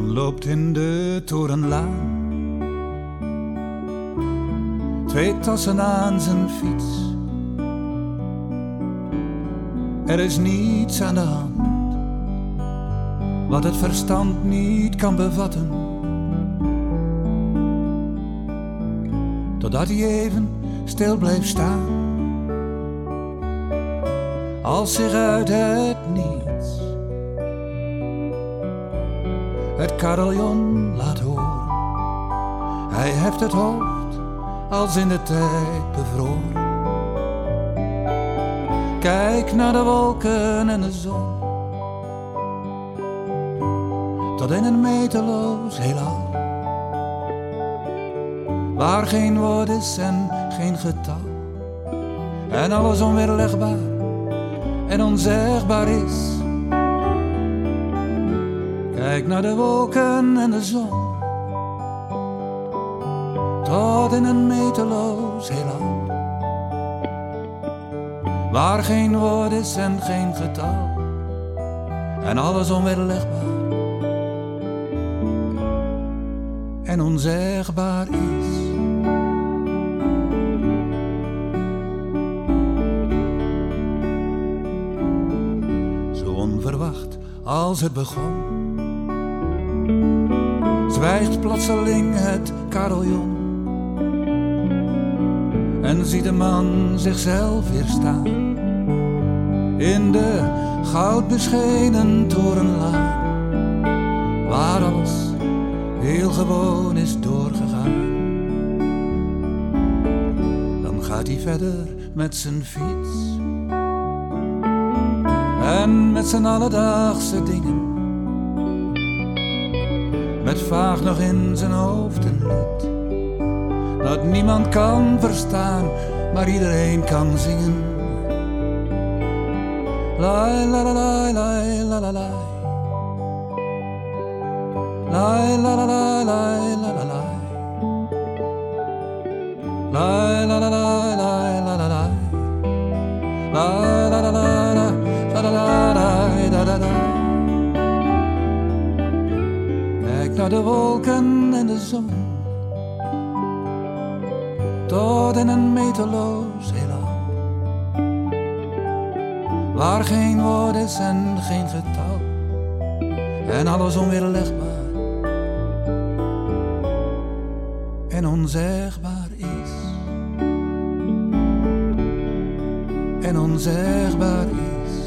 man loopt in de torenlaan, 2 tassen aan zijn fiets. Er is niets aan de hand wat het verstand niet kan bevatten, totdat hij even stil blijft staan, als zich uit het niets het carillon laat horen. Hij heft het hoofd als in de tijd bevroren. Kijk naar de wolken en de zon, tot in een meteloos heelal, waar geen woord is en geen getal, en alles onweerlegbaar en onzegbaar is. Kijk naar de wolken en de zon, tot in een meteloos heelal, waar geen woord is en geen getal, en alles onweerlegbaar en onzegbaar is. Zo onverwacht als het begon, zwijgt plotseling het carillon, en ziet de man zichzelf weer staan in de goudbeschenen torenlaan, waar alles heel gewoon is doorgegaan. Dan gaat hij verder met zijn fiets en met zijn alledaagse dingen, met vaag nog in zijn hoofd een lied dat niemand kan verstaan, maar iedereen kan zingen. Lai la la la lai la la la, lai la la la lai la la la, lai la la la lai la la la, lai la la la la la la la la. Kijk naar de wolken en de zon, tot in een meteloos heelal, waar geen woord is en geen getal, en alles onweerlegbaar en onzegbaar is, en onzegbaar is.